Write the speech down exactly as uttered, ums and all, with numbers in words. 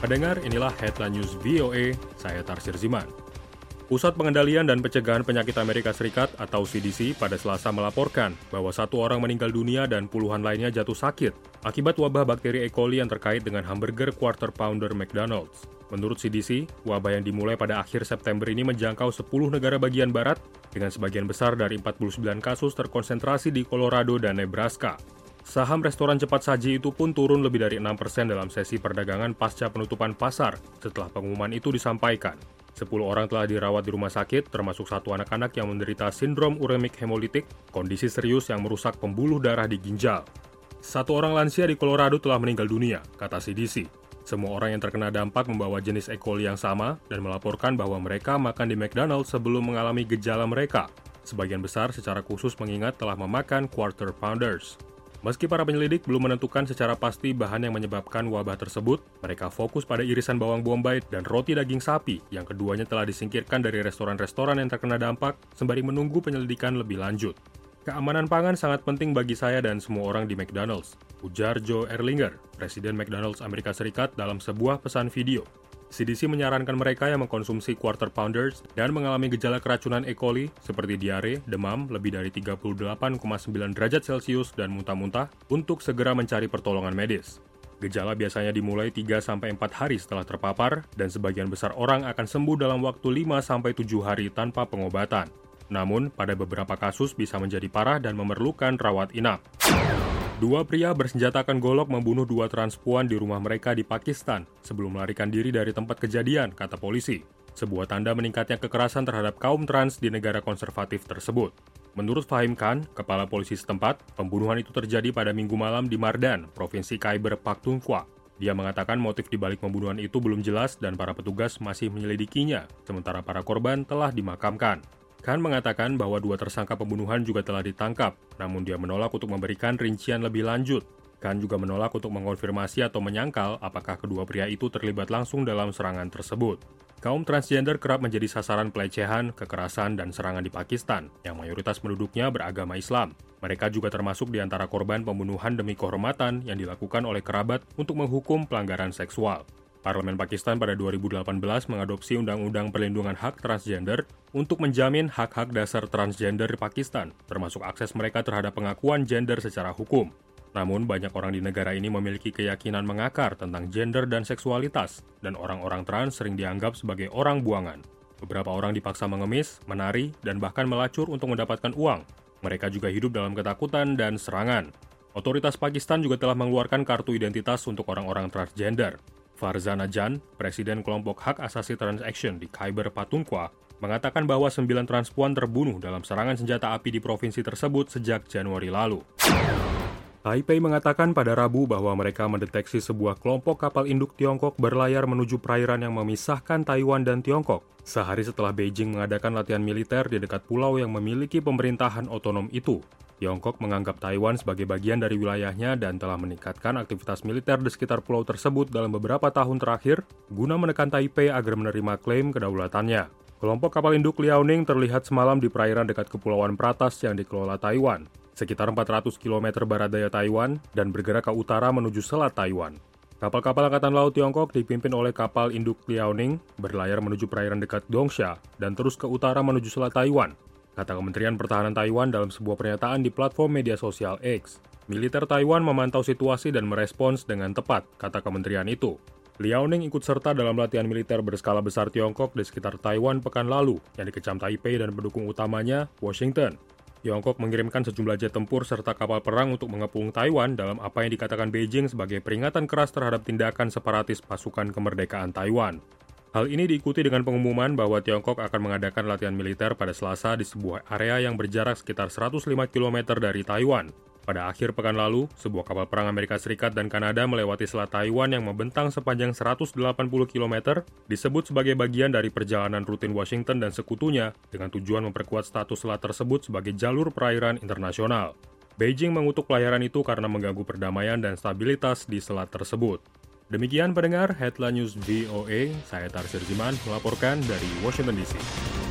Pendengar, inilah Headline News V O A, saya Tarsir Ziman. Pusat Pengendalian dan Pencegahan Penyakit Amerika Serikat atau C D C pada Selasa melaporkan bahwa satu orang meninggal dunia dan puluhan lainnya jatuh sakit akibat wabah bakteri E. coli yang terkait dengan hamburger Quarter Pounder McDonald's. Menurut C D C, wabah yang dimulai pada akhir September ini menjangkau sepuluh negara bagian barat dengan sebagian besar dari empat puluh sembilan kasus terkonsentrasi di Colorado dan Nebraska. Saham restoran cepat saji itu pun turun lebih dari enam persen dalam sesi perdagangan pasca penutupan pasar setelah pengumuman itu disampaikan. Sepuluh orang telah dirawat di rumah sakit, termasuk satu anak-anak yang menderita sindrom uremik hemolitik, kondisi serius yang merusak pembuluh darah di ginjal. Satu orang lansia di Colorado telah meninggal dunia, kata C D C. Semua orang yang terkena dampak membawa jenis E. coli yang sama dan melaporkan bahwa mereka makan di McDonald's sebelum mengalami gejala mereka. Sebagian besar secara khusus mengingat telah memakan Quarter Pounders. Meski para penyelidik belum menentukan secara pasti bahan yang menyebabkan wabah tersebut, mereka fokus pada irisan bawang bombay dan roti daging sapi yang keduanya telah disingkirkan dari restoran-restoran yang terkena dampak sembari menunggu penyelidikan lebih lanjut. Keamanan pangan sangat penting bagi saya dan semua orang di McDonald's, ujar Joe Erlinger, Presiden McDonald's Amerika Serikat dalam sebuah pesan video. C D C menyarankan mereka yang mengkonsumsi Quarter Pounders dan mengalami gejala keracunan E. coli seperti diare, demam lebih dari tiga puluh delapan koma sembilan derajat Celcius dan muntah-muntah untuk segera mencari pertolongan medis. Gejala biasanya dimulai tiga sampai empat hari setelah terpapar dan sebagian besar orang akan sembuh dalam waktu lima sampai tujuh hari tanpa pengobatan. Namun, pada beberapa kasus bisa menjadi parah dan memerlukan rawat inap. Dua pria bersenjatakan golok membunuh dua transpuan di rumah mereka di Pakistan sebelum melarikan diri dari tempat kejadian, kata polisi. Sebuah tanda meningkatnya kekerasan terhadap kaum trans di negara konservatif tersebut. Menurut Fahim Khan, kepala polisi setempat, pembunuhan itu terjadi pada Minggu malam di Mardan, Provinsi Khyber Pakhtunkhwa. Dia mengatakan motif dibalik pembunuhan itu belum jelas dan para petugas masih menyelidikinya, sementara para korban telah dimakamkan. Khan mengatakan bahwa dua tersangka pembunuhan juga telah ditangkap, namun dia menolak untuk memberikan rincian lebih lanjut. Khan juga menolak untuk mengonfirmasi atau menyangkal apakah kedua pria itu terlibat langsung dalam serangan tersebut. Kaum transgender kerap menjadi sasaran pelecehan, kekerasan, dan serangan di Pakistan, yang mayoritas penduduknya beragama Islam. Mereka juga termasuk di antara korban pembunuhan demi kehormatan yang dilakukan oleh kerabat untuk menghukum pelanggaran seksual. Parlemen Pakistan pada dua ribu delapan belas mengadopsi Undang-Undang Perlindungan Hak Transgender untuk menjamin hak-hak dasar transgender di Pakistan, termasuk akses mereka terhadap pengakuan gender secara hukum. Namun, banyak orang di negara ini memiliki keyakinan mengakar tentang gender dan seksualitas, dan orang-orang trans sering dianggap sebagai orang buangan. Beberapa orang dipaksa mengemis, menari, dan bahkan melacur untuk mendapatkan uang. Mereka juga hidup dalam ketakutan dan serangan. Otoritas Pakistan juga telah mengeluarkan kartu identitas untuk orang-orang transgender. Farzana Jan, Presiden Kelompok Hak Asasi Trans Action di Khyber Pakhtunkhwa, mengatakan bahwa sembilan transpuan terbunuh dalam serangan senjata api di provinsi tersebut sejak Januari lalu. Taipei mengatakan pada Rabu bahwa mereka mendeteksi sebuah kelompok kapal induk Tiongkok berlayar menuju perairan yang memisahkan Taiwan dan Tiongkok, sehari setelah Beijing mengadakan latihan militer di dekat pulau yang memiliki pemerintahan otonom itu. Tiongkok menganggap Taiwan sebagai bagian dari wilayahnya dan telah meningkatkan aktivitas militer di sekitar pulau tersebut dalam beberapa tahun terakhir guna menekan Taipei agar menerima klaim kedaulatannya. Kelompok kapal induk Liaoning terlihat semalam di perairan dekat Kepulauan Pratas yang dikelola Taiwan, sekitar empat ratus kilometer barat daya Taiwan, dan bergerak ke utara menuju selat Taiwan. Kapal-kapal Angkatan Laut Tiongkok dipimpin oleh kapal induk Liaoning berlayar menuju perairan dekat Dongsha dan terus ke utara menuju selat Taiwan, kata Kementerian Pertahanan Taiwan dalam sebuah pernyataan di platform media sosial X. Militer Taiwan memantau situasi dan merespons dengan tepat, kata kementerian itu. Liaoning ikut serta dalam latihan militer berskala besar Tiongkok di sekitar Taiwan pekan lalu, yang dikecam Taipei dan pendukung utamanya, Washington. Tiongkok mengirimkan sejumlah jet tempur serta kapal perang untuk mengepung Taiwan dalam apa yang dikatakan Beijing sebagai peringatan keras terhadap tindakan separatis pasukan kemerdekaan Taiwan. Hal ini diikuti dengan pengumuman bahwa Tiongkok akan mengadakan latihan militer pada Selasa di sebuah area yang berjarak sekitar seratus lima kilometer dari Taiwan. Pada akhir pekan lalu, sebuah kapal perang Amerika Serikat dan Kanada melewati selat Taiwan yang membentang sepanjang seratus delapan puluh kilometer, disebut sebagai bagian dari perjalanan rutin Washington dan sekutunya dengan tujuan memperkuat status selat tersebut sebagai jalur perairan internasional. Beijing mengutuk pelayaran itu karena mengganggu perdamaian dan stabilitas di selat tersebut. Demikian pendengar Headline News V O A, saya Tarsir Ziman melaporkan dari Washington D C.